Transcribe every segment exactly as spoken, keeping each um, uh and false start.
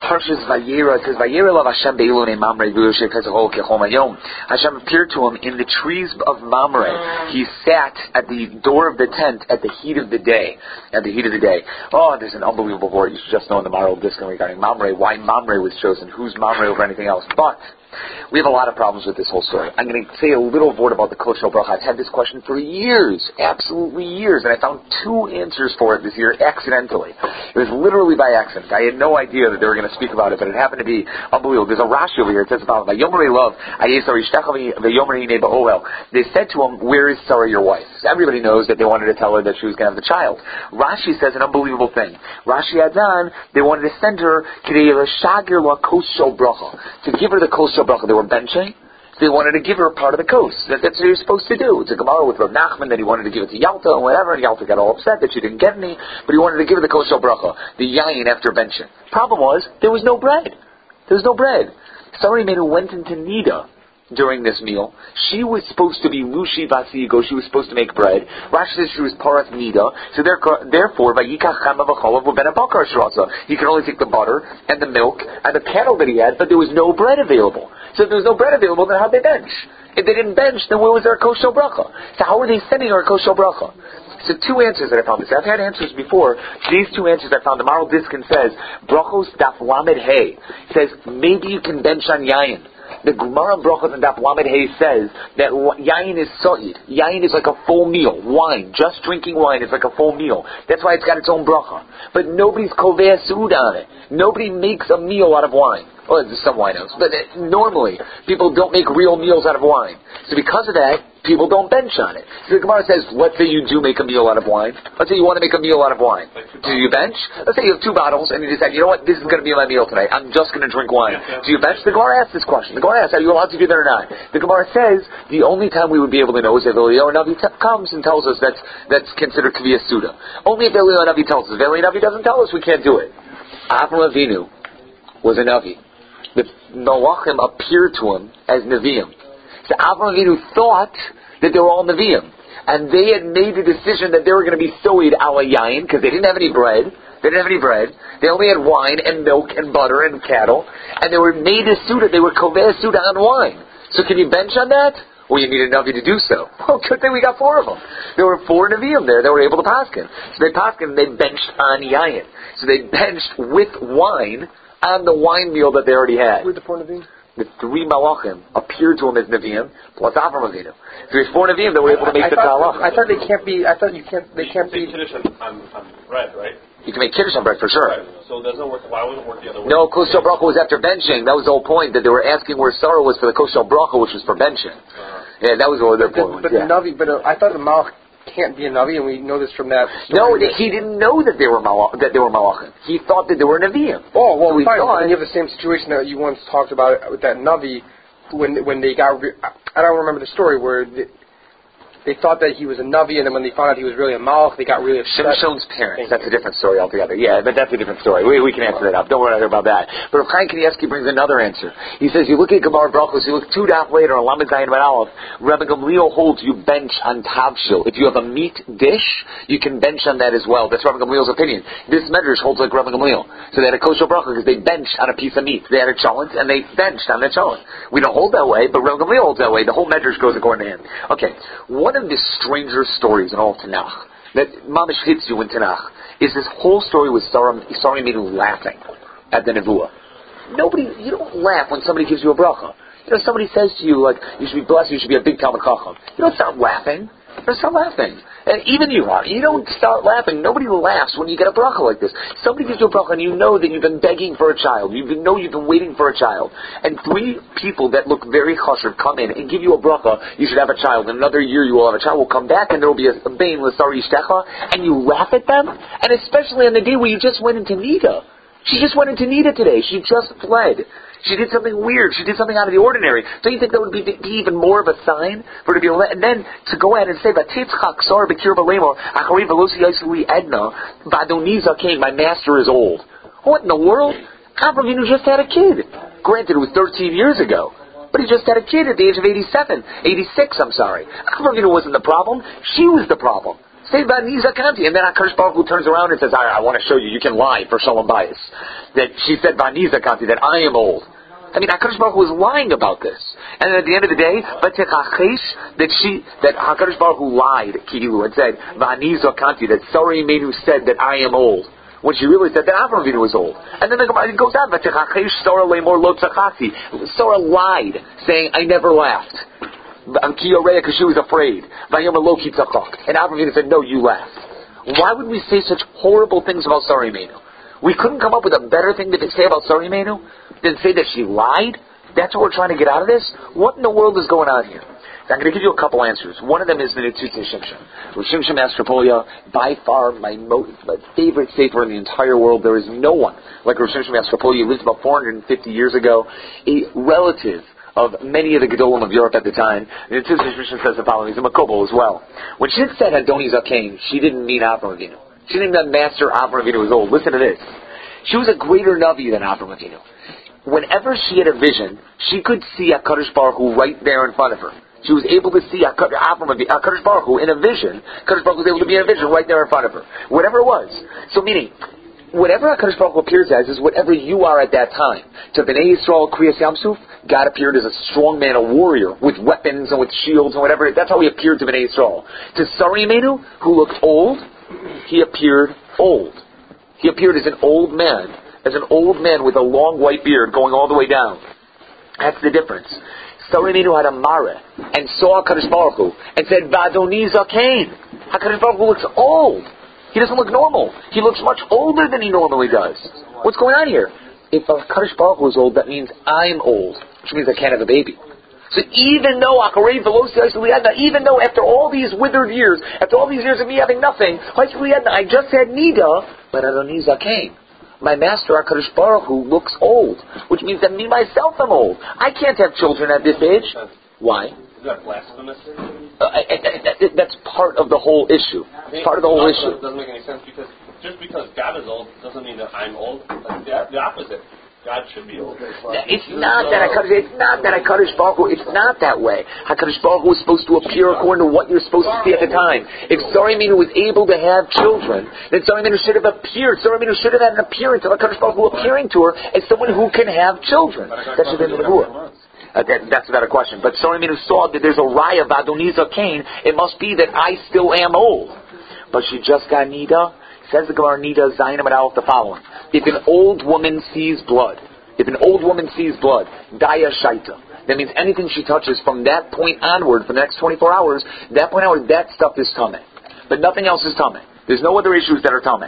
Parshas Vayera, it says, Vayera lav Hashem be'ilonei Mamre v'yoshev kezahol kechom hayom. Hashem appeared to him in the trees of Mamre. He sat at the door of the tent at the heat of the day. At the heat of the day. Oh, there's an unbelievable word you should just know in the Maral Discussion regarding Mamre, why Mamre was chosen, who's Mamre over anything else. But we have a lot of problems with this whole story. I'm going to say a little word about the Kol Shel Bracha. I've had this question for years, absolutely years, and I found two answers for it this year accidentally. It was literally by accident. I had no idea that they were going to speak about it, but it happened to be unbelievable. There's a Rashi over here. It says about Vayomrei love. They said to him, "Where is Sarah, your wife?" So everybody knows that they wanted to tell her that she was going to have the child. Rashi says an unbelievable thing. Rashi adds on, they wanted to send her to give her the Kol Shel Bracha. They were benching. They wanted to give her a part of the kos. That, that's what you're supposed to do. It's a Gemara with Rav Nachman that he wanted to give it to Yalta and whatever, and Yalta got all upset that she didn't get any, but he wanted to give her the Kol Shel Bracha, the yayin after benching. Problem was, there was no bread. There was no bread. Somebody made who went into Nida during this meal. She was supposed to be Lushi Vasigo. She was supposed to make bread. Rashi says she was Paras Nida. So therefore, Vayikach Chama V'cholav V'ben HaBakar Shrasa. He could only take the butter and the milk and the cattle that he had, but there was no bread available. So if there was no bread available, then how'd they bench? If they didn't bench, then where was their Kol Shel Bracha? So how were they sending her a Kol Shel Bracha? So two answers that I found. This I've had answers before. These two answers I found. The Maral Diskin says, Brachos Daf Lamed Hey. Says, maybe you can bench on Yayin. The Gemara Brachos and Daf Lamed Hey says that Yayin is Sa'id. Yayin is like a full meal. Wine. Just drinking wine is like a full meal. That's why it's got its own bracha. But nobody's Kovei Su'uda on it. Nobody makes a meal out of wine. Well, there's some winos. But uh, normally, people don't make real meals out of wine. So because of that, people don't bench on it. So the Gemara says, let's say you do make a meal out of wine. Let's say you want to make a meal out of wine. Do you bench? Let's say you have two bottles and you decide, you know what, this is going to be my meal tonight. I'm just going to drink wine. Do you bench? The Gemara asks this question. The Gemara asks, are you allowed to do that or not? The Gemara says, the only time we would be able to know is if Eliyahu Navi t- comes and tells us that's, that's considered Kviyas Suda. Only if Eliyahu Navi tells us. If Eliyahu Navi doesn't tell us, we can't do it. Avraham Avinu was a Navi. The Malachim appeared to him as Nevi'im. So Avraham Avinu thought that they were all Nevi'im. And they had made the decision that they were going to be Soid ala Yain, because they didn't have any bread. They didn't have any bread. They only had wine and milk and butter and cattle. And they were made a Suda. They were Kovei Suda on wine. So can you bench on that? Well, you need a Navi to do so. Well, good thing we got four of them. There were four Nevi'im there that were able to paskin. So they paskin, they benched on Yain. So they benched with wine on the wine meal that they already had. Who were the four Nevi'im? The three Malachim appeared to him as Nevi'im, plus Avraham Avinu. So there's four Nevi'im that were able to make I, I the thought, Talach. I thought they can't be, I thought you can't, they can't be... Kiddush on, on bread, right? You can make Kiddush on bread for sure. Right. So it doesn't work, why would it work the other way? No, Kol Shel Bracha was after benching. That was the whole point, that they were asking where Sarah was for the Kol Shel Bracha, which was for benching. Uh-huh. Yeah, that was what their point was. But yeah. the Navi, but uh, I thought the Malach can't be a Navi, and we know this from that story. No, that he didn't know that they were Malach, that they were Malachim. He thought that they were Nevi'im. Oh, well, so fine. Thought, and you have the same situation that you once talked about with that Navi, when when they got, re- I don't remember the story, where the, they thought that he was a Navi, and then when they found out he was really a Malach, they got really upset. Shimshon's parents. That's a different story altogether. Yeah, but that's a different story. We, we can answer that up. Don't worry about that. But Rav Chaim Kanievsky brings another answer. He says, you look at Gemara Brachos, you look two daf later on Lamed Zayin Ben Aleph, Rabbi Gamliel holds you bench on Tavshil. If you have a meat dish, you can bench on that as well. That's Rabbi Gamliel's opinion. This Medrash holds like Rabbi Gamliel. So they had a kosher bracha because they benched on a piece of meat. They had a cholent and they benched on the cholent. We don't hold that way, but Rabbi Gamliel holds that way. The whole Medrash goes according to him. Okay, one of the strangest stories in all Tanakh that mamish hits you in Tanakh is this whole story with Sarah Sarah Minu laughing at the Nevuah. Nobody, you don't laugh when somebody gives you a bracha. You know, somebody says to you, like, you should be blessed, you should be a big Talmid Chacham. You don't start laughing. You don't start laughing. And even you are. You don't start laughing. Nobody laughs when you get a bracha like this. Somebody gives you a bracha and you know that you've been begging for a child. You know you've been waiting for a child. And three people that look very chashuv come in and give you a bracha, you should have a child. In another year you will have a child. Will come back and there will be a bein l'sari ishtecha, and you laugh at them? And especially on the day where you just went into Nida. She just went into Nida today. She just fled. She did something weird. She did something out of the ordinary. Don't you think that would be, be even more of a sign for her to be? And then to go ahead and say, "Vatitzchak sar b'kir b'lemor achari velosi yisli edna v'adoniza came. My master is old." What in the world? Avraham Avinu just had a kid. Granted, it was thirteen years ago, but he just had a kid at the age of eighty-seven, eighty-six. I'm sorry. Avraham Avinu wasn't the problem. She was the problem. Say Vaniza Kanti. And then HaKadosh Baruch Hu turns around and says, I, I want to show you, you can lie for Shalom Bayis. That she said Vaniza Kanti, that I am old. I mean, HaKadosh Baruch Hu was lying about this. And then at the end of the day, that she, that HaKadosh Baruch Hu lied, Kihilu, and said, Vaniza Kanti, that Sarah Imenu said that I am old. When she really said that Avraham Avinu was old. And then the Gemara goes on, Sarah lied, saying, I never laughed. Because she was afraid. And Avraham Avinu said, no, you laughed. Why would we say such horrible things about Sarah Imenu? We couldn't come up with a better thing to say about Sarah Imenu than say that she lied? That's what we're trying to get out of this? What in the world is going on here? I'm going to give you a couple answers. One of them is the Netzutze Shimshon. Shimshon Mastropolia, by far my, mo- my favorite sefer in the entire world. There is no one like Shimshon Mastropolia. He lived about four hundred fifty years ago. A relative of many of the Gedolim of Europe at the time. The Netzutze Shimshon says the following. He's a Makobel as well. When she said Adoni Zakein, she didn't mean Avraham Avinu. She didn't mean that Master Avraham Avinu was old. Listen to this. She was a greater Navi than Avraham Avinu. Whenever she had a vision, she could see HaKadosh Baruch Hu right there in front of her. She was able to see HaKadosh Baruch Hu in a vision. HaKadosh Baruch Hu was able to be in a vision right there in front of her. Whatever it was. So meaning, whatever HaKadosh Baruch Hu appears as is whatever you are at that time. To Bnei Yisrael, Kriyas Yamsuf, God appeared as a strong man, a warrior, with weapons and with shields and whatever. That's how he appeared to Bnei Yisrael. To Sarah Imenu, who looked old, he appeared old. He appeared as an old man, as an old man with a long white beard going all the way down. That's the difference. Sarah Imenu had a mare and saw HaKadosh Baruch Hu and said, V'adoni zakein. HaKadosh Baruch Hu looks old. He doesn't look normal. He looks much older than he normally does. What's going on here? If HaKadosh Baruch Hu is old, that means I'm old, which means I can't have a baby. So even though even though after all these withered years, after all these years of me having nothing, I just had Nida, but Adoni zakein. My master, HaKadosh Baruch Hu, looks old, which means that me myself am old. I can't have children at this age. Why? Is that blasphemous? Uh, I, I, I, that's part of the whole issue. It's part of the whole issue. It doesn't make any sense because just because God is old doesn't mean that I'm old. That's the, the opposite. God should be old. It's not that HaKadosh, it's not that HaKadosh Baruch Hu, it's not that way. HaKadosh Baruch Hu is supposed to appear according to what you're supposed to see at the time. If Sarah Imenu was able to have children, then Sarah Imenu should have appeared. Sarah Imenu should have had an appearance of HaKadosh Baruch Hu appearing to her as someone who can have children. That should have been the Nebuah. Uh, that, that's not a question. But Sarah Imenu saw that there's a raya of Adoni zakein. It must be that I still am old. But she just got Nida. Says the Gemara Nida Zayinim and Aleph the following. If an old woman sees blood, if an old woman sees blood, Daya Shaita, that means anything she touches from that point onward, for the next twenty-four hours, that point onward, that stuff is Tameh. But nothing else is Tameh. There's no other issues that are Tameh.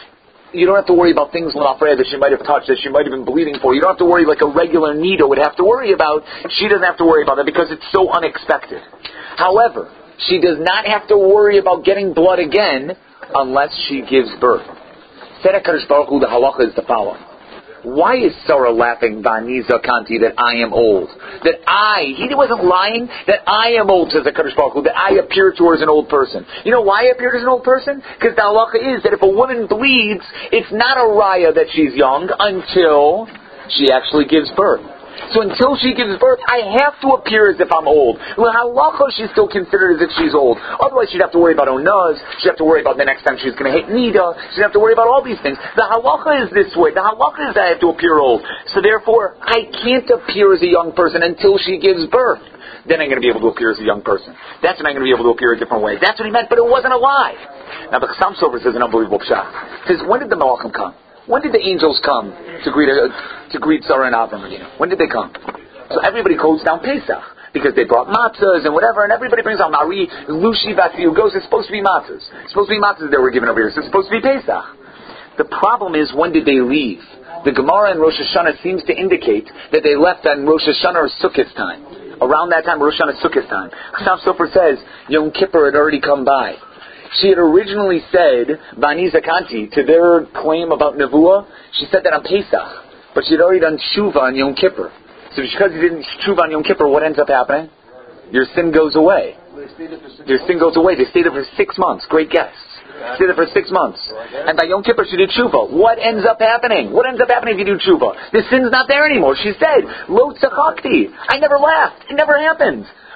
You don't have to worry about things that she might have touched, that she might have been bleeding for. You don't have to worry like a regular Nida would have to worry about. She doesn't have to worry about that because it's so unexpected. However, she does not have to worry about getting blood again unless she gives birth. Said HaKadosh Baruch Hu, the halacha is the following. Why is Sarah laughing, Vaniza Kanti, that I am old? That I, he wasn't lying, that I am old, says the HaKadosh Baruch Hu, that I appear to her as an old person. You know why I appeared as an old person? Because the halacha is that if a woman bleeds, it's not a raya that she's young until she actually gives birth. So until she gives birth, I have to appear as if I'm old. Well, halacha, she's still considered as if she's old. Otherwise, she'd have to worry about onaz. She'd have to worry about the next time she's going to hate nida. She'd have to worry about all these things. The halacha is this way. The halacha is that I have to appear old. So therefore, I can't appear as a young person until she gives birth. Then I'm going to be able to appear as a young person. That's when I'm going to be able to appear a different way. That's what he meant, but it wasn't a lie. Now, the Chassam Sofer says an unbelievable pshat. He says, when did the Malachim come? When did the angels come to greet uh, to greet Sarah and Avram again? When did they come? So everybody quotes down Pesach because they brought matzahs and whatever, and everybody brings out Mari, Lushi, Vasiu goes. It's supposed to be matzahs. It's supposed to be matzahs that were given over here. So it's supposed to be Pesach. The problem is, when did they leave? The Gemara in Rosh Hashanah seems to indicate that they left on Rosh Hashanah or Sukkot time. Around that time, Rosh Hashanah Sukkot time. Chassam Sofer says Yom Kippur had already come by. She had originally said, Vaniza Kanti, to their claim about Nevuah, she said that on Pesach. But she had already done Tshuva on Yom Kippur. So because you didn't Tshuva on Yom Kippur, what ends up happening? Your sin goes away. Your sin goes away. They stayed there for six months. Great guess. Stayed there for six months. And by Yom Kippur, she did Tshuva. What ends up happening? What ends up happening if you do Tshuva? The sin's not there anymore. She said, Lo tzachakti. I never laughed. It never happened.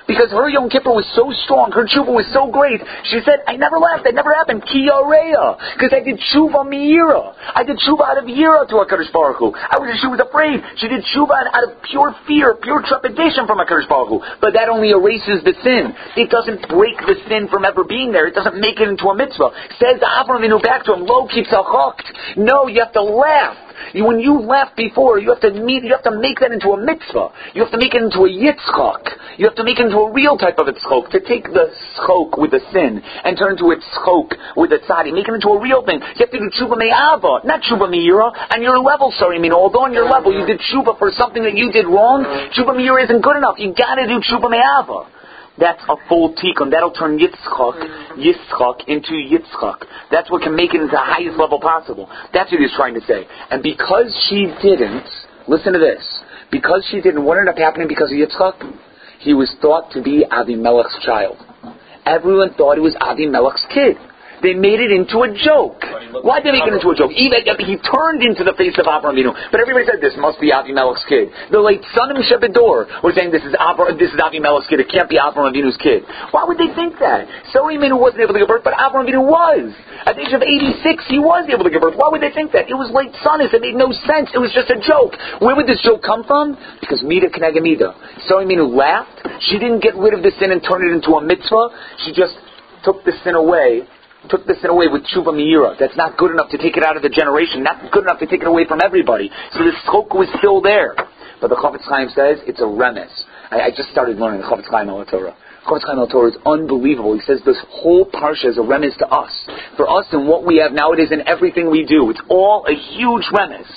Because her Yom Kippur was so strong, her tshuva was so great, she said, I never laughed, that never happened, ki yareya, because I did tshuva meira. I did tshuva out of yira to HaKadosh Baruch Hu. I was, she was afraid. She did tshuva out of pure fear, pure trepidation from HaKadosh Baruch Hu. But that only erases the sin. It doesn't break the sin from ever being there. It doesn't make it into a mitzvah. Says Avraham Avinu back to him, lo ki tzachakt. No, you have to laugh. You, when you laughed before, you have to meet, you have to make that into a mitzvah. You have to make it into a yitzchak. You have to make it into a real type of yitzchok. To take the schok with the sin and turn into a tzchok with the tzadi. Make it into a real thing. You have to do tshuva me'ava, not tshuva me'ira. And your level, sorry, I mean, although on your level you did tshuva for something that you did wrong, tshuva me'ira isn't good enough. You gotta do tshuva me'ava. That's a full tikkun. That'll turn Yitzchak, Yitzchak into Yitzchak. That's what can make it into the highest level possible. That's what he's trying to say. And because she didn't, listen to this, because she didn't, what ended up happening because of Yitzchak? He was thought to be Avimelech's child. Everyone thought it was Avimelech's kid. They made it into a joke. Why did they make it into a joke? Even he turned into the face of Avraham Avinu. But everybody said this must be Avimelech's kid. The late Sanim Shebedor were saying this is Avra, this is Avimelech's kid. It can't be Avraham Avinu's kid. Why would they think that? Sarah Imenu wasn't able to give birth, but Avraham Avinu was. At the age of eighty-six, he was able to give birth. Why would they think that? It was late Sanis. It made no sense. It was just a joke. Where would this joke come from? Because Mida Kenega Mida. Sarah Imenu laughed. She didn't get rid of the sin and turn it into a mitzvah. She just took the sin away. Took this in away with tshuva meira. That's not good enough to take it out of the generation. Not good enough to take it away from everybody. So the schok was still there. But the Chofetz Chaim says it's a remes. I, I just started learning the Chofetz Chaim al Torah. Chofetz Chaim al Torah is unbelievable. He says this whole parsha is a remes to us. For us and what we have nowadays in everything we do. It's all a huge remes.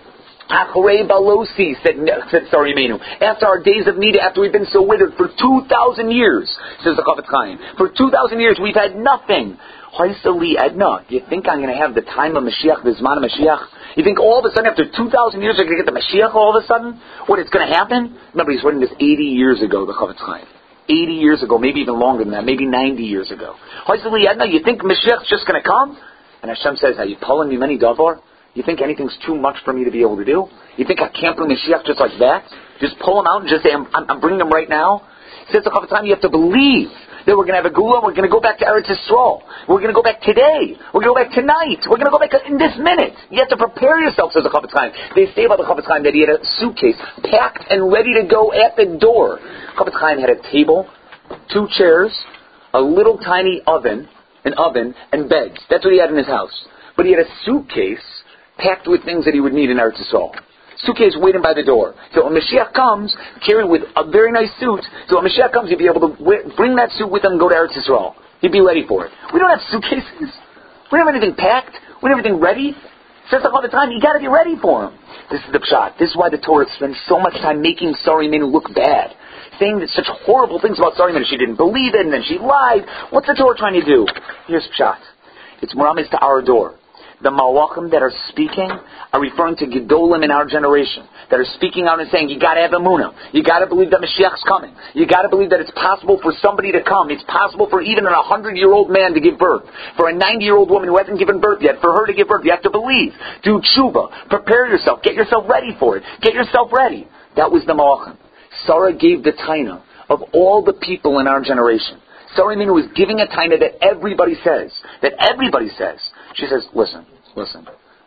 Achrei Balosi, said, said Sarah Imenu. After our days of Nida, after we've been so withered for two thousand years, says the Chofetz Chaim. For two thousand years we've had nothing. Hoysali Edna, you think I'm going to have the time of Mashiach, the Zman of Mashiach? You think all of a sudden after two thousand years I'm going to get the Mashiach all of a sudden? What, it's going to happen? Remember, he's writing this eighty years ago, the Chofetz Chaim. eighty years ago, maybe even longer than that, maybe ninety years ago. Hoysali Edna, you think Mashiach's just going to come? And Hashem says, are you pulling me many davar? You think anything's too much for me to be able to do? You think I can't bring Mashiach just like that? Just pull him out and just say, I'm, I'm, I'm bringing him right now? Says the Chofetz Chaim, you have to believe that we're going to have a Gula, we're going to go back to Eretz Yisrael. We're going to go back today. We're going to go back tonight. We're going to go back in this minute. You have to prepare yourself, says the Chofetz Chaim. They say about the Chofetz Chaim that he had a suitcase packed and ready to go at the door. Chofetz Chaim had a table, two chairs, a little tiny oven, an oven, and beds. That's what he had in his house. But he had a suitcase packed with things that he would need in Eretz Yisrael. Suitcase waiting by the door. So when Mashiach comes, carrying with a very nice suit, so when Mashiach comes, he'll be able to wear, bring that suit with him and go to Eretz Yisrael. He'd be ready for it. We don't have suitcases. We don't have anything packed. We don't have everything ready. Says all the time, you got to be ready for him. This is the pshat. This is why the Torah spends so much time making Sarah Imenu look bad. Saying that such horrible things about Sarah Imenu. She didn't believe it, and then she lied. What's the Torah trying to do? Here's pshat. It's muramis to our door. The malachim that are speaking are referring to Gedolim in our generation, that are speaking out and saying, you gotta have emunah. You gotta believe that Mashiach's coming. You gotta believe that it's possible for somebody to come. It's possible for even a hundred-year-old man to give birth. For a ninety-year-old woman who hasn't given birth yet, for her to give birth, you have to believe. Do tshuva. Prepare yourself. Get yourself ready for it. Get yourself ready. That was the malachim. Sarah gave the taina of all the people in our generation. Sarah Imenu was giving a taina that everybody says. That everybody says. She says, listen, listen,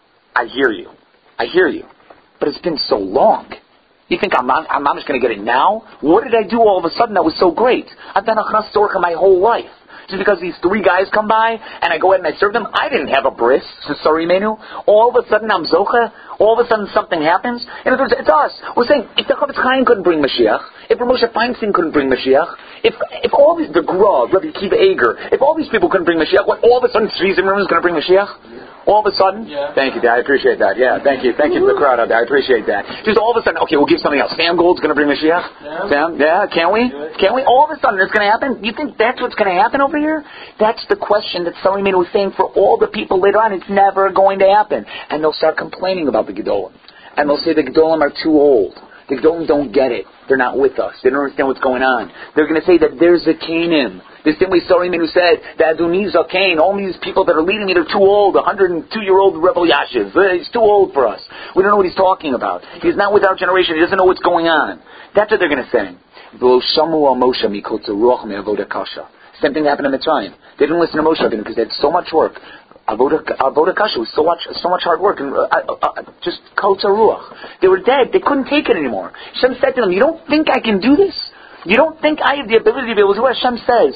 I hear you. I hear you. But it's been so long. You think I'm not, I'm not just going to get it now? What did I do all of a sudden that was so great? I've done a chnas torah my whole life. Just because these three guys come by and I go ahead and I serve them, I didn't have a bris, says Sarah Imenu. All of a sudden I'm zocha. All of a sudden something happens. In other words, it's us. We're saying, if the Chofetz Chaim couldn't bring Mashiach, if Moshe Feinstein couldn't bring Mashiach, if if all these, the Gra, Rabbi Akiva Eger, if all these people couldn't bring Mashiach, what, all of a sudden Tzvi Zimmerman is going to bring Mashiach? All of a sudden? Yeah. Thank you, Dad. I appreciate that. Yeah, thank you. Thank you for the crowd out there. I appreciate that. Just all of a sudden, okay, we'll give something else. Sam Gold's going to bring Mashiach? Yeah. Sam? Yeah, can't we? Can't we? All of a sudden it's going to happen? You think that's what's going to happen over here? That's the question that Sarah Imenu was saying for all the people later on. It's never going to happen. And they'll start complaining about the Gedolim. And they'll say the Gedolim are too old. The Gedolim don't get it. They're not with us. They don't understand what's going on. They're going to say that there's a Canaan. The same way Sarim who said that Adoniza Cain, all these people that are leading me, they're too old. A hundred and two year old Rebel Yashiv. He's too old for us. We don't know what he's talking about. He's not with our generation. He doesn't know what's going on. That's what they're going to say. Same thing happened in Mitzrayim. They didn't listen to Moshe because they had so much work. Avodah Kasha was so much, so much hard work, and uh, uh, just kotza ruach. They were dead. They couldn't take it anymore. Hashem said to them, "You don't think I can do this? You don't think I have the ability to be able to do it?" Hashem says,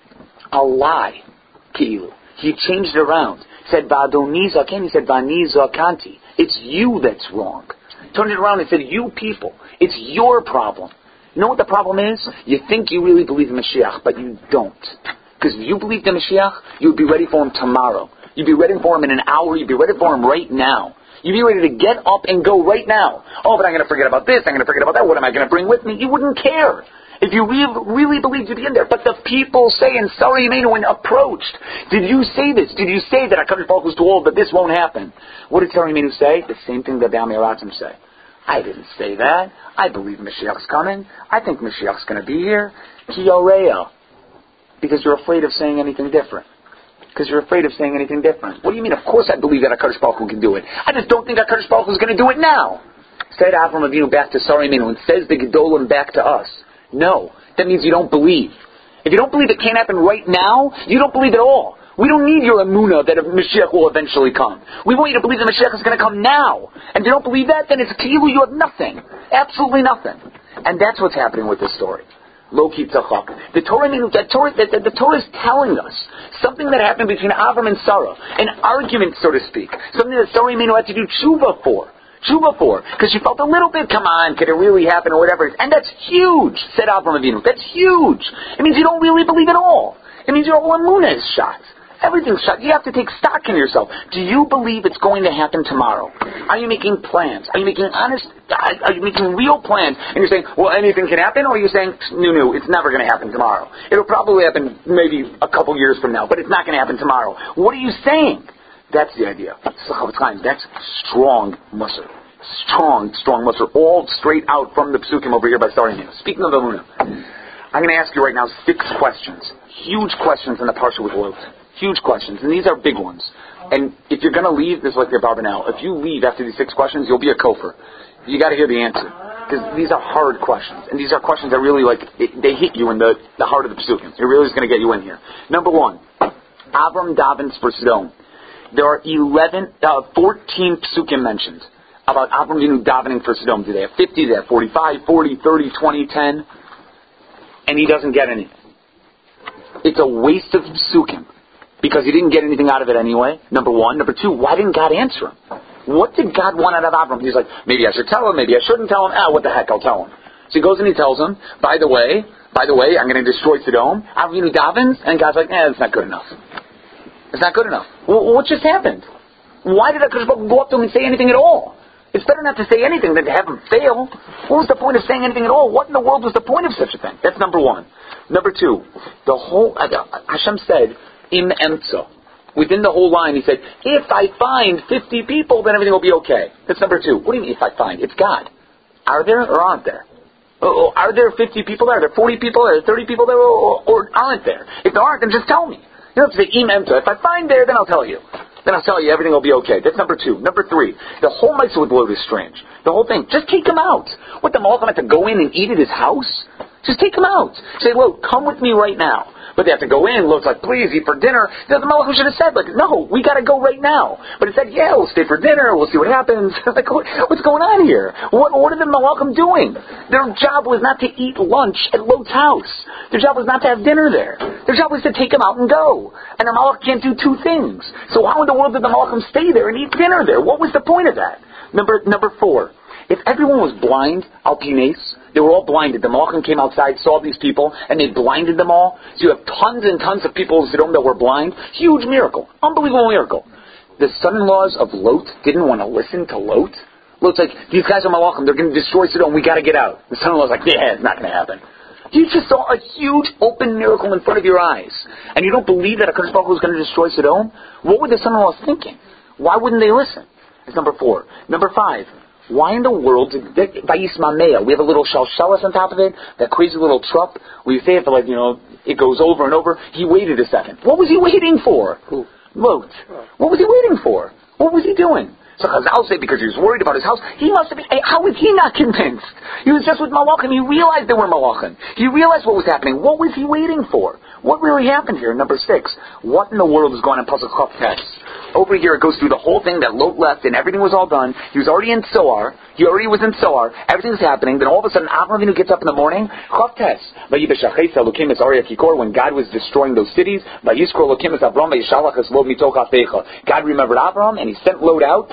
"A lie, ki'ilu." He changed it around. He said, "Va'adoni zaken." He said, "Va'ani zakanti." It's you that's wrong. Turned it around and said, "You people, it's your problem." You know what the problem is? You think you really believe in Mashiach, but you don't. Because if you believed in Mashiach, you would be ready for him tomorrow. You'd be ready for him in an hour. You'd be ready for him right now. You'd be ready to get up and go right now. Oh, but I'm going to forget about this. I'm going to forget about that. What am I going to bring with me? You wouldn't care if you really, really believed you'd be in there. But the people say, and Sarah Yemenu, when approached, did you say this? Did you say that HaKadosh Baruch Hu was too old, but this won't happen? What did Sarah Yemenu say? The same thing that the Amiratim say. I didn't say that. I believe Mashiach's coming. I think Mashiach's going to be here. Ki Yoreya. Because you're afraid of saying anything different. Because you're afraid of saying anything different. What do you mean? Of course I believe that HaKadosh Baruch Hu can do it. I just don't think HaKadosh Baruch Hu is going to do it now. Said Avram Avinu back to Sarah Yemenu and says the Gedolim back to us. No. That means you don't believe. If you don't believe it can't happen right now, you don't believe at all. We don't need your emunah that Mashiach will eventually come. We want you to believe that Mashiach is going to come now. And if you don't believe that, then it's ki'ilu, you have nothing. Absolutely nothing. And that's what's happening with this story. Lo-ki tzachak. The Torah, the, Torah, the, the, the Torah is telling us something that happened between Avram and Sarah. An argument, so to speak. Something that Sarah Yemenu had to do tshuva for. Tshuva for. Because she felt a little bit, come on, could it really happen or whatever. And that's huge, said Avram Avinu. That's huge. It means you don't really believe at all. It means your whole emunah is shot. Everything's shut. You have to take stock in yourself. Do you believe it's going to happen tomorrow? Are you making plans? Are you making honest, are you making real plans? And you're saying, well, anything can happen? Or are you saying, no, no, it's never going to happen tomorrow. It'll probably happen maybe a couple years from now, but it's not going to happen tomorrow. What are you saying? That's the idea. That's strong muscle. Strong, strong muscle. All straight out from the psukim over here by starting. Speaking of emunah, I'm going to ask you right now six questions. Huge questions in the parsha with Lot. Huge questions, and these are big ones. And if you're going to leave, this is like your Barbanel. If you leave after these six questions, you'll be a kofar. You got to hear the answer, because these are hard questions, and these are questions that really like it, they hit you in the, the heart of the psukim. It really is going to get you in here. Number one, Avram davens for Sodom. There are eleven, uh, fourteen psukim mentioned about Avram Avinu davening for Sodom. Do they have fifty? Do they have forty-five, forty, thirty, twenty, ten? And he doesn't get anything. It's a waste of psukim. Because he didn't get anything out of it anyway, number one. Number two, why didn't God answer him? What did God want out of Avram? He's like, maybe I should tell him, maybe I shouldn't tell him. Ah, what the heck, I'll tell him. So he goes and he tells him, by the way, by the way, I'm going to destroy Sodom. Avram davens, and God's like, eh, it's not good enough. It's not good enough. Well, what just happened? Why did HaKadosh Baruch Hu go up to him and say anything at all? It's better not to say anything than to have him fail. What was the point of saying anything at all? What in the world was the point of such a thing? That's number one. Number two, the whole, uh, Hashem said, Im emtza. Within the whole line, he said, if I find fifty people, then everything will be okay. That's number two. What do you mean, if I find? It's God. Are there or aren't there? Oh, are there fifty people there? Are there forty people there? Are there thirty people there? Or, or aren't there? If there aren't, then just tell me. You don't have to say, Im emtza. If I find there, then I'll tell you. Then I'll tell you everything will be okay. That's number two. Number three, the whole mitzvah with Lot is strange. The whole thing. Just take him out. What, the Malachim have to go in and eat at his house? Just take him out. Say, Lot, come with me right now. But they have to go in. Lot's like, please eat for dinner. The Malachim should have said, like, no, we got to go right now. But it said, yeah, we'll stay for dinner. We'll see what happens. Like, what, what's going on here? What, what are the Malachim doing? Their job was not to eat lunch at Lot's house. Their job was not to have dinner there. Their job was to take him out and go. And the Malach can't do two things. So how in the world did the Malachim stay there and eat dinner there? What was the point of that? Number number four. If everyone was blind, al pines, they were all blinded. The Malachim came outside, saw these people, and they blinded them all. So you have tons and tons of people in Sodom that were blind. Huge miracle. Unbelievable miracle. The son-in-laws of Lot didn't want to listen to Lot. Lot's like, these guys are Malachim. They're going to destroy Sodom. We got to get out. The son-in-law's like, yeah, it's not going to happen. You just saw a huge open miracle in front of your eyes. And you don't believe that HaKadosh Baruch Hu is going to destroy Sodom? What were the son-in-laws thinking? Why wouldn't they listen? That's number four. Number five. Why in the world did Vayismamea? We have a little shalshalas on top of it, that crazy little trup. We say it for like, you know, it goes over and over. He waited a second. What was he waiting for? Who? Lot. What was he waiting for? What was he doing? So Chazal say because he was worried about his house, he must have been, how was he not convinced? He was just with Malachim. He realized there were Malachim. He realized what was happening. What was he waiting for? What really happened here? Number six. What in the world is going on in Pasuk Chav Tes? Over here it goes through the whole thing that Lot left and everything was all done. He was already in Soar. He already was in Soar. Everything's happening. Then all of a sudden Avraham Avinu gets up in the morning. Chav Tes. When God was destroying those cities, God remembered Avraham and he sent Lot out.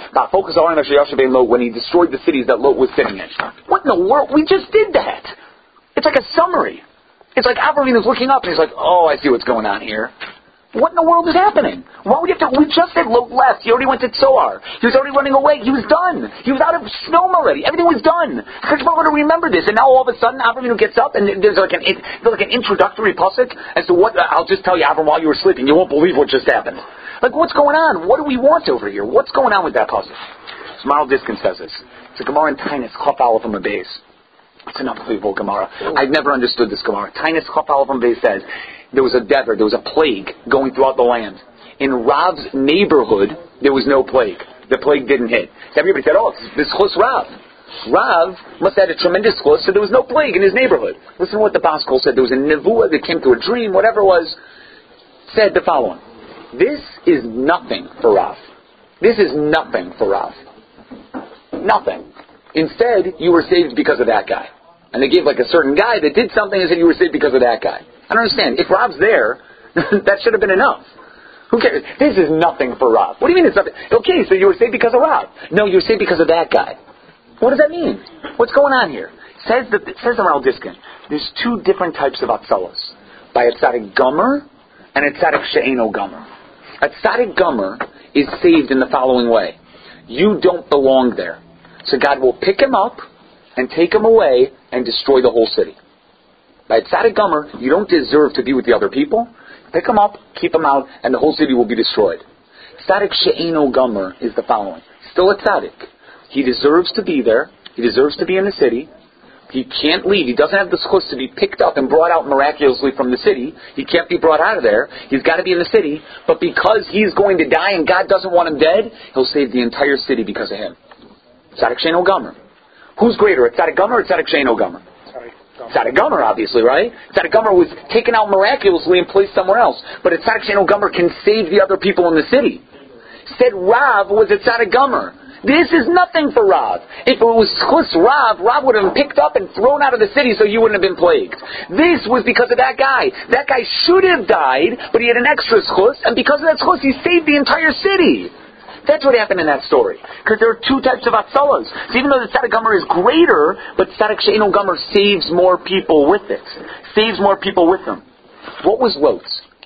When he destroyed the cities that Lot was sitting in. What in the world? We just did that. It's like a summary. It's like Avraham is looking up and he's like, oh, I see what's going on here. What in the world is happening? Why would you have to? We just said Lot left. He already went to Tzoar. He was already running away. He was done. He was out of Snom already. Everything was done. Because we're going to remember this. And now all of a sudden, Avraham gets up and there's like an there's like an introductory pasuk as to what. I'll just tell you, Avraham, while you were sleeping, you won't believe what just happened. Like, what's going on? What do we want over here? What's going on with that pasuk? Smaral Diskin says this. It's a Gemara in Tainus Chaf Aleph from a base. It's an unbelievable Gemara. I've never understood this Gemara. Tainus Chaf Aleph from a base says there was a dever, there was a plague going throughout the land. In Rav's neighborhood, there was no plague. The plague didn't hit. So everybody said, oh, it's this chus Rav. Rav must have had a tremendous chus, so there was no plague in his neighborhood. Listen to what the Paschal said. There was a nevuah that came to a dream, whatever it was, said the following. This is nothing for Rav. This is nothing for Rav. Nothing. Instead, you were saved because of that guy. And they gave like a certain guy that did something and said you were saved because of that guy. I don't understand. If Rav's there, that should have been enough. Who cares? This is nothing for Rav. What do you mean it's nothing? Okay, so you were saved because of Rav. No, you were saved because of that guy. What does that mean? What's going on here? Says the says the Maral Diskin. There's two different types of atzalos. By a tzaddik gomer and a tzaddik she'eno gomer. A tzaddik gomer is saved in the following way. You don't belong there. So God will pick him up and take him away and destroy the whole city. By tzaddik gomer, you don't deserve to be with the other people. Pick him up, keep him out, and the whole city will be destroyed. Tzaddik she'eno gomer is the following. Still a tzaddik. He deserves to be there. He deserves to be in the city. He can't leave. He doesn't have the schus to be picked up and brought out miraculously from the city. He can't be brought out of there. He's got to be in the city. But because he's going to die and God doesn't want him dead, he'll save the entire city because of him. Tzaddik she'eno gomer. Who's greater, a tzaddik gomer or tzaddik she'eno gomer? Tzaddik gomer, obviously, right? Tzaddik gomer was taken out miraculously and placed somewhere else. But a tzaddik she'eno gomer can save the other people in the city. Said Rav was a tzaddik gomer. This is nothing for Rav. If it was chus Rav, Rav would have been picked up and thrown out of the city so you wouldn't have been plagued. This was because of that guy. That guy should have died, but he had an extra chus, and because of that chus, he saved the entire city. That's what happened in that story. Because there are two types of atzalos. So even though the tzaddik gomer is greater, but tzaddik she'eno gomer saves more people with it. Saves more people with them. What was Lot?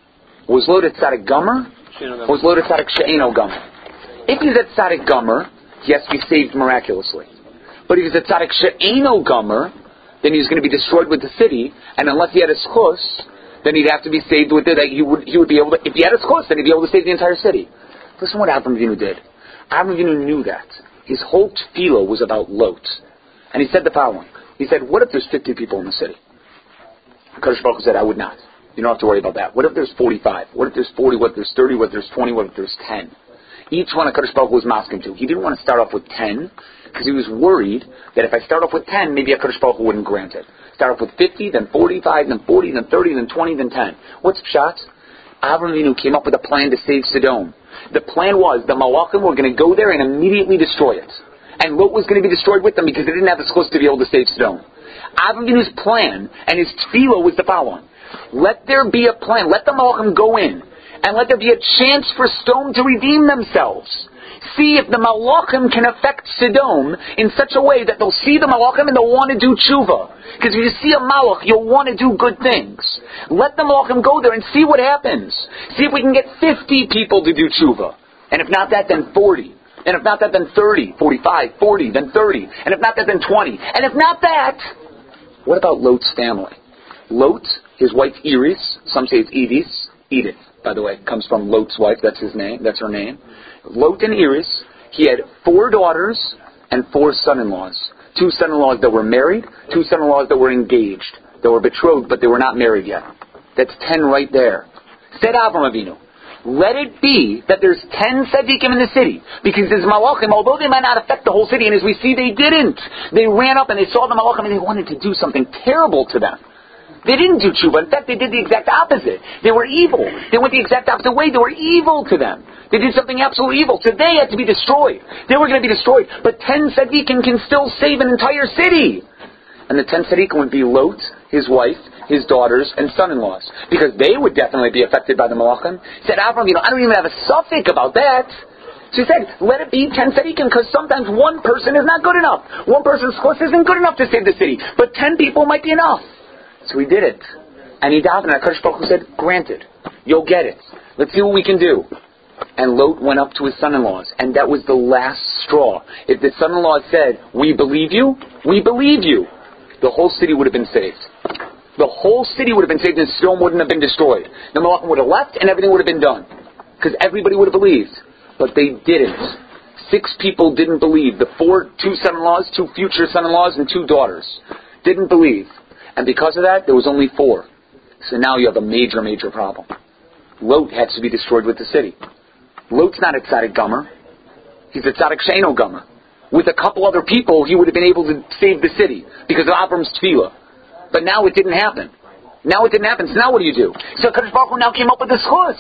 Was Lot a tzaddik gomer? Was Lot a tzaddik she'eno gomer? If he's a tzaddik gomer, he has to be saved miraculously. But if he's a tzaddik she'eno gomer, then he's going to be destroyed with the city, and unless he had a schus, then he'd have to be saved with it. That he would he would be able to. If he had a schus, then he'd be able to save the entire city. Listen to what Avraham Avinu did. Avraham Avinu knew that. His whole tefillah was about Lot. And he said the following. He said, what if there's fifty people in the city? Kadosh Baruch Hu said, I would not. You don't have to worry about that. What if there's forty-five? What if there's forty? What if there's thirty? What if there's twenty? What if there's ten? Each one of Kadosh Baruch Hu was masking to. He didn't want to start off with ten because he was worried that if I start off with ten, maybe Kadosh Baruch Hu wouldn't grant it. Start off with fifty, then forty-five, then forty, then thirty, then twenty, then ten. What's pshat? Avraham Avinu came up with a plan to save Sodom. The plan was the Malachim were going to go there and immediately destroy it. And Lot was going to be destroyed with them because they didn't have the schus to be able to save Sodom. Avraham Avinu's plan and his tefillah was the following. Let there be a plan. Let the Malachim go in. And let there be a chance for Sodom to redeem themselves. See if the Malachim can affect Sodom in such a way that they'll see the Malachim and they'll want to do tshuva. Because if you see a Malach, you'll want to do good things. Let the Malachim go there and see what happens. See if we can get fifty people to do tshuva. And if not that, then forty. And if not that, then thirty, forty-five, forty, then thirty. And if not that, then twenty. And if not that, what about Lot's family? Lot, his wife Iris, some say it's Edith, Edith, by the way, comes from Lot's wife, that's his name, that's her name. Lot and Iris, he had four daughters and four son-in-laws. Two son-in-laws that were married, two son-in-laws that were engaged, that were betrothed, but they were not married yet. That's ten right there. Said Avram Avinu, let it be that there's ten tzaddikim in the city, because there's malachim, although they might not affect the whole city, and as we see, they didn't. They ran up and they saw the malachim and they wanted to do something terrible to them. They didn't do tshuva. In fact, they did the exact opposite. They were evil. They went the exact opposite way. They were evil to them. They did something absolutely evil. So they had to be destroyed. They were going to be destroyed. But ten tzaddikim can still save an entire city. And the ten tzaddikim would be Lot, his wife, his daughters, and son-in-laws. Because they would definitely be affected by the malachim. He said, Avram, you know, I don't even have a suffix about that. So he said, let it be ten tzaddikim, because sometimes one person is not good enough. One person's chus isn't good enough to save the city. But ten people might be enough. So he did it. And he davened, and HaKadosh Baruch Hu said, granted, you'll get it. Let's see what we can do. And Lot went up to his son-in-laws, and that was the last straw. If the son-in-laws said, we believe you, we believe you, the whole city would have been saved. The whole city would have been saved, and Sodom wouldn't have been destroyed. The Malachim would have left, and everything would have been done. Because everybody would have believed. But they didn't. Six people didn't believe. The four, two son-in-laws, two future son-in-laws, and two daughters didn't believe. And because of that, there was only four. So now you have a major, major problem. Lot has to be destroyed with the city. Lot's not a tzaddik gomer. He's a tzaddik she'eino gomer. With a couple other people, he would have been able to save the city because of Avram's tefillah. But now it didn't happen. Now it didn't happen. So now what do you do? So HaKadosh Baruch Hu now came up with this chus.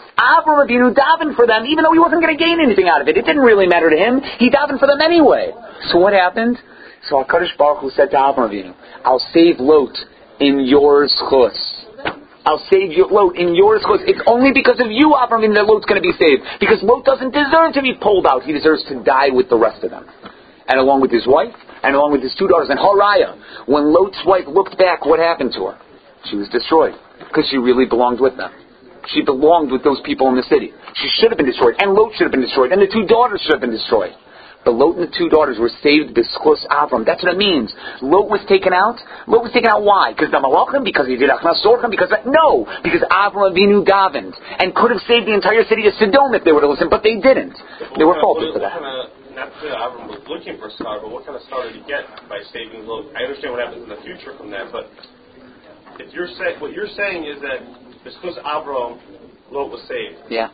Avram Avinu davened for them, even though he wasn't going to gain anything out of it. It didn't really matter to him. He davened for them anyway. So what happened? So HaKadosh Baruch Hu said to Avram Avinu, I'll save Lot in your chus. I'll save you, Lot, in your chus. It's only because of you, Avram Avinu, that Lot's going to be saved. Because Lot doesn't deserve to be pulled out. He deserves to die with the rest of them. And along with his wife, and along with his two daughters. And Haraya, when Lot's wife looked back, what happened to her? She was destroyed. Because she really belonged with them. She belonged with those people in the city. She should have been destroyed. And Lot should have been destroyed. And the two daughters should have been destroyed. But Lot and the two daughters were saved b'schus Avram. That's what it means. Lot was taken out. Lot was taken out why? Because the malachim? Because he did achnas sorchim? Because that? No. Because Avram Avinu davened and could have saved the entire city of Sodom if they would have listened, but they didn't. They were faulted for that. Not that Avram was looking for a star, but what kind of star did he get by saving Lot? I understand what happens in the future from that, but if you're say, what you're saying is that b'schus Avram, Lot was saved. Yeah.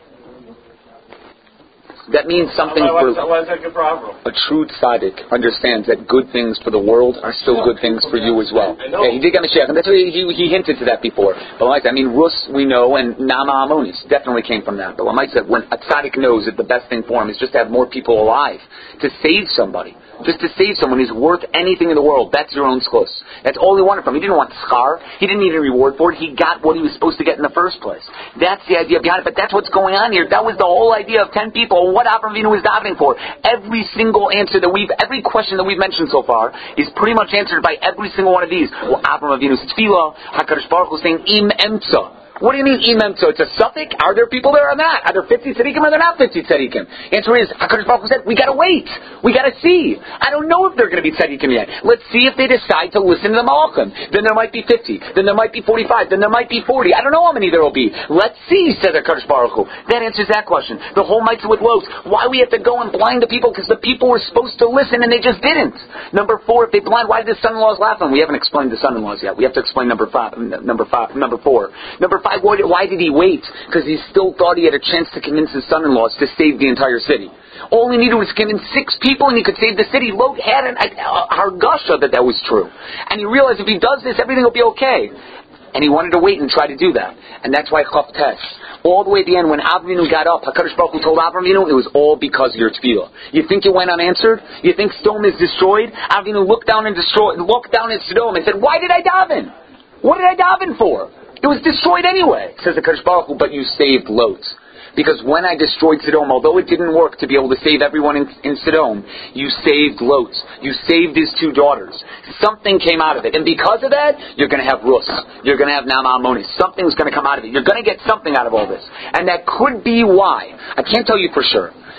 That means something why, why, for... Why is that good for Avram? A true tzaddik understands that good things for the world are still good things for you as well. I know. Yeah, he did get Mashiach, and that's what he, he, he hinted to that before. But like I mean, Rus, we know, and Nama Amonis definitely came from that. But Lamai said, when a tzaddik knows that the best thing for him is just to have more people alive, to save somebody, just to save someone who's worth anything in the world, that's your own schos. That's all he wanted from him. He didn't want schar. He didn't need a reward for it. He got what he was supposed to get in the first place. That's the idea behind it. But that's what's going on here. That was the whole idea of ten people. What Avram Avinu was davening for. Every single answer that we've, every question that we've mentioned so far is pretty much answered by every single one of these. Well, Avram Avinu's tefillah, HaKadosh Baruch Hu saying, Im Emtza. What do you mean, imem? So it's a suffix? Are there people there or not? Are there fifty tzaddikim or are there not fifty tzaddikim? Answer is, HaKadosh Baruch Hu said, we gotta wait. We gotta see. I don't know if they're gonna be tzaddikim yet. Let's see if they decide to listen to the malachim. Then there might be fifty. Then there might be forty-five. Then there might be forty. I don't know how many there will be. Let's see, said HaKadosh Baruch Hu. That answers that question. The whole mitzvah with loaves. Why we have to go and blind the people? Because the people were supposed to listen and they just didn't. Number four, if they blind, why did the son-in-laws laugh at them? We haven't explained the son-in-laws yet. We have to explain number five, number five, number four. Number five, why did, why did he wait? Because he still thought he had a chance to convince his son-in-laws to save the entire city. All he needed was to convince six people and he could save the city. Lot had an hargasha that that was true. And he realized if he does this, everything will be okay. And he wanted to wait and try to do that. And that's why Chav Tes, all the way at the end, when Avram got up, HaKadosh Baruch Hu told Avram, it was all because of your tefillah. You think it went unanswered? You think Sodom is destroyed? Avram looked down and destroyed, looked down at Sodom and said, why did I daven? What did I daven for? It was destroyed anyway, says the HaKadosh Baruch Hu, but you saved Lot. Because when I destroyed Sodom, although it didn't work to be able to save everyone in, in Sodom, you saved Lot. You saved his two daughters. Something came out of it. And because of that, you're going to have Rus. You're going to have Nama Amonis. Something's going to come out of it. You're going to get something out of all this. And that could be why. I can't tell you for sure.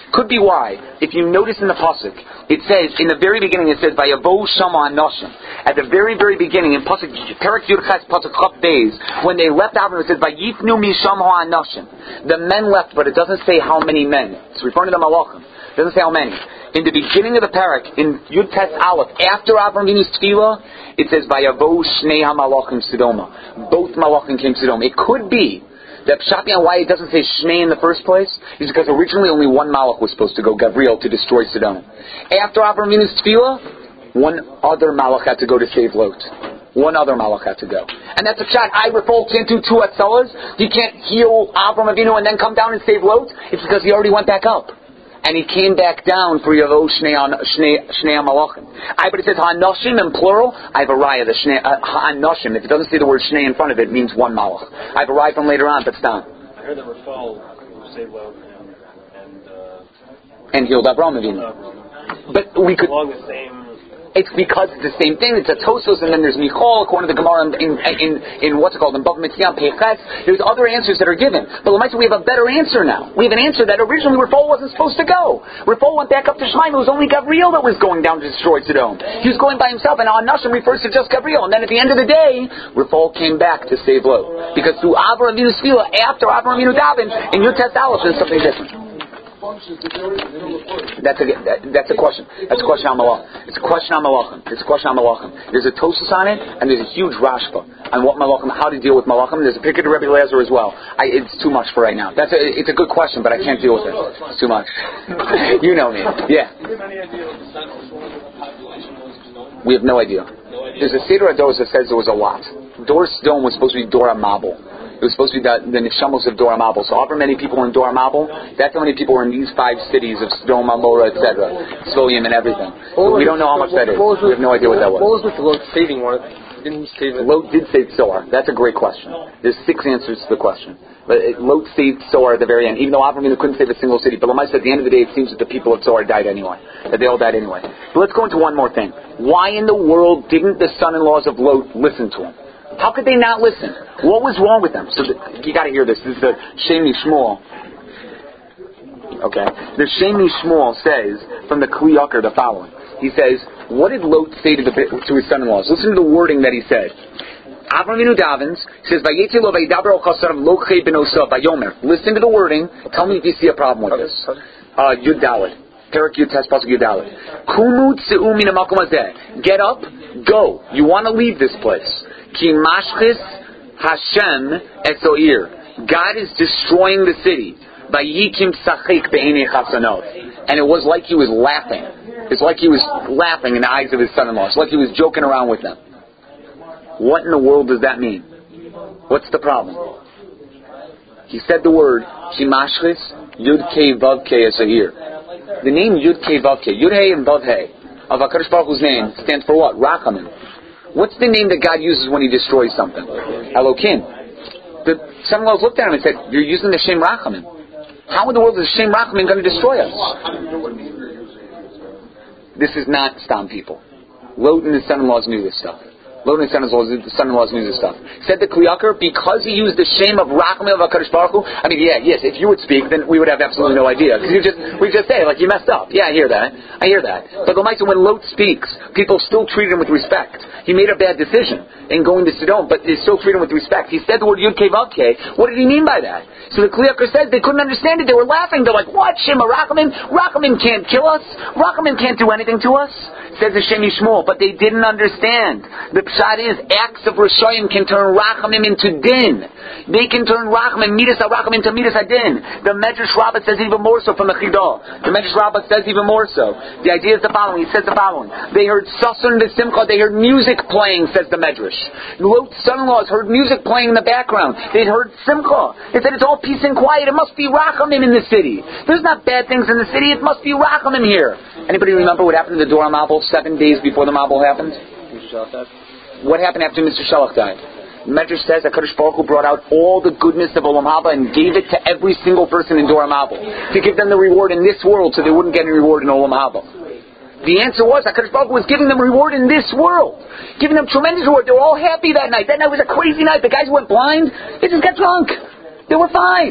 Could be why. If you notice in the pasuk, it says in the very beginning. It says Vayavo Shama Anoshim. At the very, very beginning in pasuk Perek Yud Ches pasuk Chaf Beis, when they left Avram, it says Vayifnu Misham Ha'Anoshim. The men left, but it doesn't say how many men. It's referring to the Malachim. It doesn't say how many. In the beginning of the parak, in Yud Tes Aleph, after Avram Avinu's tefillah, it says Vayavo Shnei HaMalachim Sodoma. Both Malachim came to Sodoma. It could be that Pshat and why it doesn't say Shnei in the first place is because originally only one Malach was supposed to go, Gabriel, to destroy Sodom. After Avram Avinu's tefillah, one other Malach had to go to save Lot. One other Malach had to go. And that's a Pshat. I Ripol can't do two Atzelas. He can't heal Avram Avinu and then come down and save Lot. It's because he already went back up. And he came back down for Yavo Shnei HaMalachim. I, but it says Ha'anoshim in plural. I have a raya. The Shnei Ha'anoshim. If it doesn't say the word Shnei in front of it, it means one Malach. I have a raya from later on, but it's done. I heard that Rafal saved Lot and and, uh, and healed Avram Avinu. But we could. Along the same. It's because it's the same thing. It's a Tosos, and then there's Michal, according to the Gemara in, in, in what's it called, in Bava Mitzvah Peches. There's other answers that are given. But Lamaisa, we have a better answer now. We have an answer that originally Rafal wasn't supposed to go. Rafal went back up to Shemaim. It was only Gabriel that was going down to destroy Sodom. He was going by himself, and Anashim refers to just Gabriel. And then at the end of the day, Rafal came back to save Lot. Because through Avram Avinu's tefillah, after Avram Avinu davened, in Yud Tes Aleph, there's something different. That's a that, that's a question. That's a question on Malachim. It's a question on Malachim. It's a question on Malachim. There's a Tosus on it, and there's a huge Rashba on what Malachim, how to deal with Malachim. There's a picture to Rebbe Lazar as well. I, it's too much for right now. That's a, it's a good question, but I can't deal with it. It's too much. You know me. Yeah. We have no idea. There's a Seder Ados that says there was a lot. Dor Sodom was supposed to be Dora Mabel. It was supposed to be the, the Neshamos of Dor Mabel. So however many people were in Dor Mabel, that's how many people were in these five cities of Sodom, Amorah, et cetera, Tzvoyim and everything. But we don't know how much that is. We have no idea what that was. What was with the Lot saving one? Didn't he save it? Lot did save Zohar. That's a great question. There's six answers to the question. But it, Lot saved Zohar at the very end, even though Avram couldn't save a single city. But Lamai said at the end of the day, it seems that the people of Zohar died anyway. That they all died anyway. But let's go into one more thing. Why in the world didn't the son-in-laws of Lot listen to him? How could they not listen? What was wrong with them? So the, you got to hear this. This is the Shemi Shmuel. Okay, the Shemi Shmuel says from the Kli Yakar the following. He says, "What did Lot say to, the, to his son-in-laws? Listen to the wording that he said. Avram Avinu davens says, "Vayetzi lo vayidaber al chasarav lo chei benosav vayomer." Listen to the wording. Tell me if you see a problem with this. Uh, Yud Dalet. Perek Yud Tes pasuk Yud Dalet. Kumu tzeu min hamakom hazeh. Get up, go. You want to leave this place. Ki mashchis Hashem esoir. God is destroying the city. Vayikim sachik be'enei chasanot. And it was like he was laughing. It's like he was laughing in the eyes of his son-in-law. It's like he was joking around with them. What in the world does that mean? What's the problem? He said the word Ki mashchis Yud Kei Vav Kei esoir. The name Yud Kei Vav Kei, Yud Hey and Vav Hey of HaKadosh Baruch Hu's name stands for what? Rachamim. What's the name that God uses when He destroys something? Elokim. The son-in-laws looked at him and said, "You're using the Shem Rachamim. How in the world is the Shem Rachamim going to destroy us?" This is not Stam people. Lot and his son-in-laws knew this stuff. Lot and his son-in-laws, the son-in-laws knew this stuff. Said the Kli Yakar, because he used the shame of Rachamim of HaKadosh Baruch Hu. I mean, yeah, yes, if you would speak, then we would have absolutely no idea. Because you just, we just say, like, you messed up. Yeah, I hear that. I hear that. But L'maisa, when Lot speaks, people still treat him with respect. He made a bad decision in going to Sodom, but they still treat him with respect. He said the word Yud Kei Vav Kei. What did he mean by that? So the Kli Yakar says they couldn't understand it. They were laughing. They're like, "What? Shema Rachamim? Rachamim can't kill us. Rachamim can't do anything to us." Says the Shemi Shmuel. But they didn't understand. The pshat is, acts of Rishayim can turn Rachamim into din. They can turn Rachamim, Midas HaRachamim into Midas HaDin. The Medrash Rabbah says even more so from the Chidah. The Medrash Rabbah says even more so. The idea is the following. He says the following. They heard Sasun V'Simcha. They heard music playing, says the Medrash. Lot's son-in-laws heard music playing in the background. They'd heard Simcha. They said it's all peace and quiet. It must be Rachamim in the city. There's not bad things in the city. It must be Rachamim here. Anybody remember what happened to the Dor Mabel seven days before the Mabel happened? What happened after Mister Shalach died? The Medrash says that HaKadosh Baruch Hu brought out all the goodness of Olam Haba and gave it to every single person in Dor Mabel to give them the reward in this world so they wouldn't get any reward in Olam Haba. The answer was HaKadosh Baruch Hu was giving them reward in this world, giving them tremendous reward. They were all happy that night. That night was a crazy night. The guys who went blind, they just got drunk. They were fine.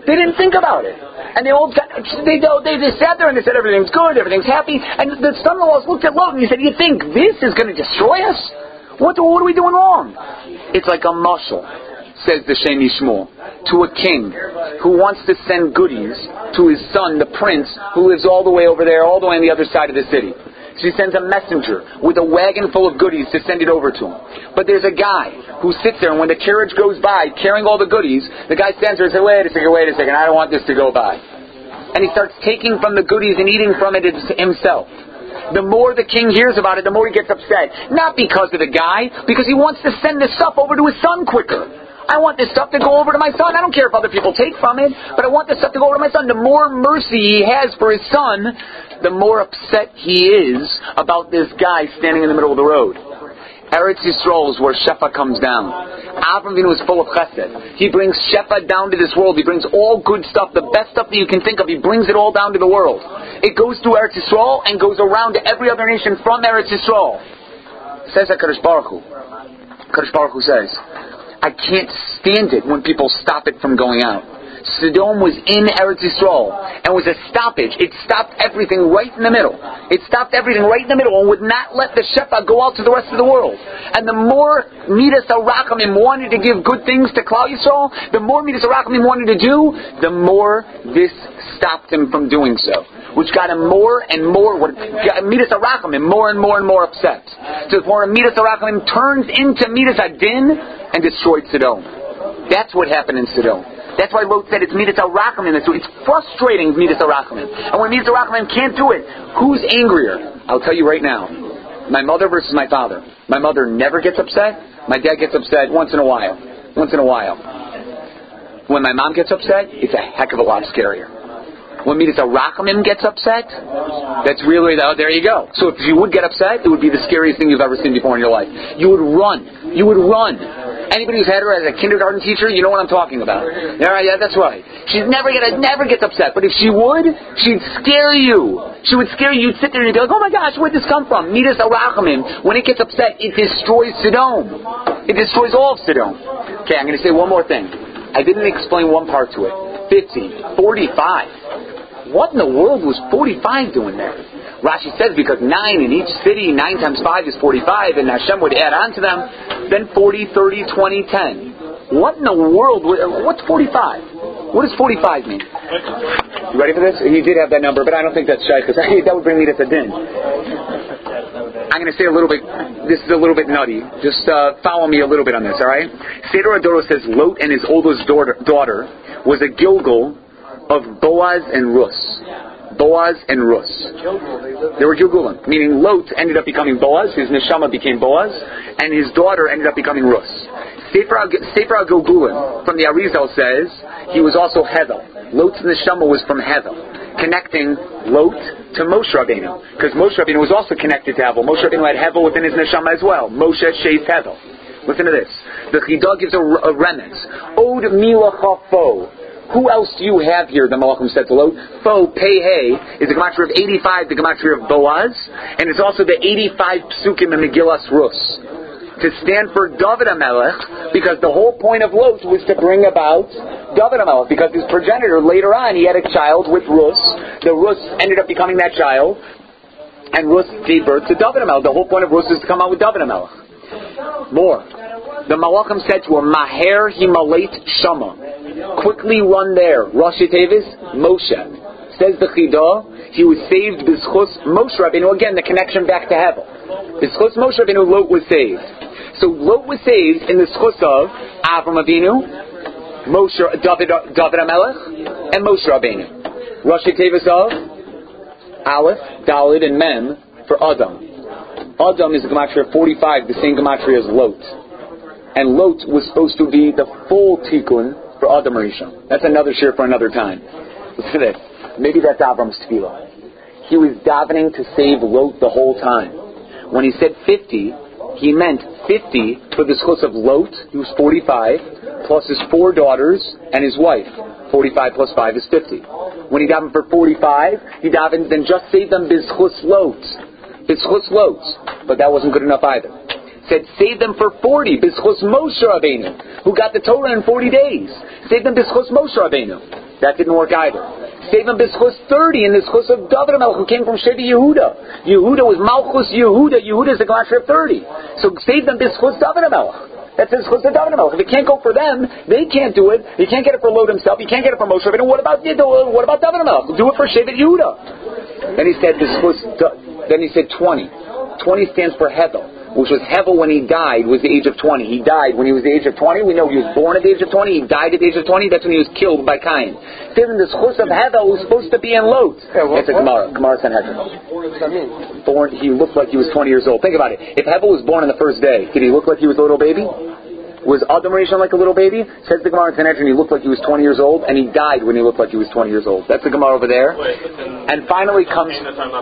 They didn't think about it. And they all they, they just sat there and they said everything's good, everything's happy. And the son-in-laws looked at Lot and he said, you think this is going to destroy us? What, what are we doing wrong? It's like a mashal, says the Sheni Shmuel, to a king who wants to send goodies to his son, the prince, who lives all the way over there, all the way on the other side of the city. So he sends a messenger with a wagon full of goodies to send it over to him. But there's a guy who sits there, and when the carriage goes by carrying all the goodies, the guy stands there and says, wait a second, wait a second, I don't want this to go by. And he starts taking from the goodies and eating from it himself. The more the king hears about it, the more he gets upset. Not because of the guy, because he wants to send this stuff over to his son quicker. I want this stuff to go over to my son. I don't care if other people take from it, but I want this stuff to go over to my son. The more mercy he has for his son, the more upset he is about this guy standing in the middle of the road. Eretz Yisrael is where Shefa comes down. Avram Avinu is full of chesed. He brings Shefa down to this world. He brings all good stuff, the best stuff that you can think of. He brings it all down to the world. It goes through Eretz Yisrael and goes around to every other nation from Eretz Yisrael. Says HaKadosh Baruch Hu. HaKadosh Baruch Hu says, I can't stand it when people stop it from going out. Sodom was in Eretz Yisrael and was a stoppage. It stopped everything right in the middle. It stopped everything right in the middle and would not let the Shefa go out to the rest of the world. And the more Midas HaRachamim wanted to give good things to Klal Yisrael, the more Midas HaRachamim wanted to do, the more this stopped him from doing so. Which got him more and more, what got Midas HaRachamim more and more and more upset. To the point where Midas HaRachamim turns into Midas HaDin and destroyed Sodom. That's what happened in Sodom. That's why Lot said it's Midas HaRachamim. It's frustrating Midas HaRachamim. And when Midas HaRachamim can't do it, who's angrier? I'll tell you right now. My mother versus my father. My mother never gets upset. My dad gets upset once in a while. Once in a while. When my mom gets upset, it's a heck of a lot scarier. When Midas HaRachamim gets upset, that's really, oh, there you go. So if you would get upset, it would be the scariest thing you've ever seen before in your life. You would run. You would run. Anybody who's had her as a kindergarten teacher, you know what I'm talking about. Yeah, yeah, that's right. She's never gonna, never gets upset. But if she would, she'd scare you. She would scare you. You'd sit there and you'd be like, oh my gosh, where'd this come from? Midas HaRachamim. When it gets upset, it destroys Sodom. It destroys all of Sodom. Okay, I'm going to say one more thing. I didn't explain one part to it. fifty, forty-five. What in the world was forty-five doing there? Rashi says because nine in each city, nine times five is forty-five, and Hashem would add on to them, then forty, thirty, twenty, ten. What in the world, what's forty-five? What does forty-five mean? You ready for this? He did have that number, but I don't think that's shy, because that would bring me to Sadin. I'm going to say a little bit, this is a little bit nutty. Just uh, follow me a little bit on this, alright? Seder Adoro says Lot and his oldest daughter, daughter was a Gilgal of Boaz and Rus. Boaz and Rus. They were Gilgulim, meaning Lot ended up becoming Boaz, his neshama became Boaz, and his daughter ended up becoming Rus. Sefer HaGilgulim from the Arizal says he was also Hevel. Lot's neshama was from Hevel, connecting Lot to Moshe Rabbeinu, because Moshe Rabbeinu was also connected to Hevel. Moshe Rabbeinu had Hevel within his neshama as well. Moshe Sheis Hevel. Listen to this. The Chidah gives a, a remez. Od milachafo. Who else do you have here, the Malachim said to Lot? Fo, Pei, Hey, is the gematria of eighty-five, the gematria of Boaz, and it's also the eighty-five psukim in Megillas Rus. To stand for David HaMelech, because the whole point of Lot was to bring about David HaMelech, because his progenitor, later on, he had a child with Rus. The Rus ended up becoming that child, and Rus gave birth to David HaMelech. The whole point of Rus is to come out with David HaMelech. More. The Malachim said to him, Maher himalait shama. Quickly run there. Rashi Tevis, Moshe. Says the Chidah, he was saved b'schus Moshe Rabbeinu. Again, the connection back to Hevel. B'schus Moshe Rabbeinu, Lot was saved. So Lot was saved in the schus of Avram Avinu, Moshe, David, David HaMelech, and Moshe Rabbeinu. Rashi Tevis of Aleph, Dalid, and Mem for Adam. Adam is the gematria of forty-five, the same gematria as Lot. And Lot was supposed to be the full tikkun for Adam Rishon. That's another shir for another time. Listen to this. Maybe that's Avram's tefillah. He was davening to save Lot the whole time. When he said fifty, he meant fifty for the schus of Lot, he was forty-five, plus his four daughters and his wife. forty-five plus five is fifty. When he davened for forty-five, he davened, then just save them b'schus Lot. B'schus Lot. But that wasn't good enough either. Said, save them for forty, b'schus Moshe Rabbeinu, who got the Torah in forty days. Save them b'schus Moshe Rabbeinu. That didn't work either. Save him b'schus thirty in the schus of David HaMelech, who came from Shevi Yehuda. Yehuda was Malchus Yehuda. Yehuda is the Gematria of thirty. So save them b'schus David HaMelech. That's his schus of David HaMelech. If it can't go for them, they can't do it. He can't get it for Lot himself. He can't get it for Moshe Rabbeinu. What about what about David HaMelech? Do it for Shevi Yehuda. Then he said b'schus. Then he said twenty. Twenty stands for Hevel, which was Hevel when he died, was the age of twenty. He died when he was the age of twenty. We know he was born at the age of twenty. He died at the age of twenty. That's when he was killed by Cain. Then the schus of Hevel was supposed to be in Lot. Yeah, well, it's a Gemara. Gemara Sanhedrin. What does that mean? Born, he looked like he was twenty years old. Think about it. If Hevel was born on the first day, did he look like he was a little baby? Was Adam Rishon like a little baby? Says the Gemara in Sanhedrin, he looked like he was twenty years old, and he died when he looked like he was twenty years old. That's the Gemara over there. Wait, and finally comes...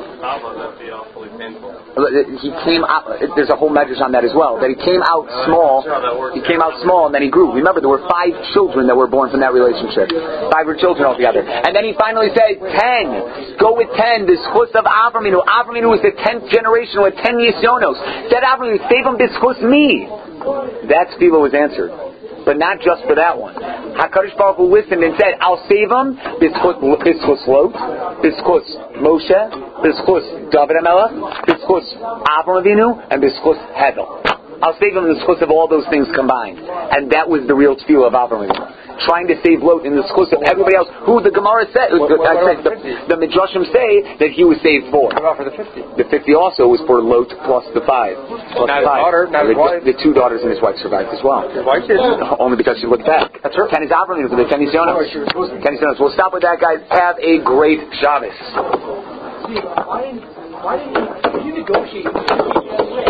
He came out, there's a whole medrash on that as well, that he came out small, he came out small and then he grew. Remember, there were five children that were born from that relationship. Five were children altogether. And then he finally said, ten. Go with ten. The schus of Avraminu. Avraminu was the tenth generation with ten Yisyonos. Said Avraminu, save him b'schus me. That tefillah was answered. But not just for that one. HaKadosh Baruch Hu listened and said, I'll save him b'schus Lot, b'schus Moshe, b'schus David HaMelech, b'schus Avram Avinu, and b'schus Hevel. I'll save him in the schus of all those things combined. And that was the real tefillah of Avram Avinu. Trying to save Lot in the schus of everybody else, who the Gemara said, what, what, I said the, the Midrashim say that he was saved for. What about for the fifty? The fifty also was for Lot plus the five. Plus not the his five. daughter, not the, his wife. The two daughters and his wife survived as well. His wife did? Only because she looked back. That's her. Kenny's Avram for the Kenny's Yonos. Oh, she was supposed to. Kenny's Yonos. We'll stop with that, guys. Have a great Shabbos. Why didn't, why didn't you, you negotiate?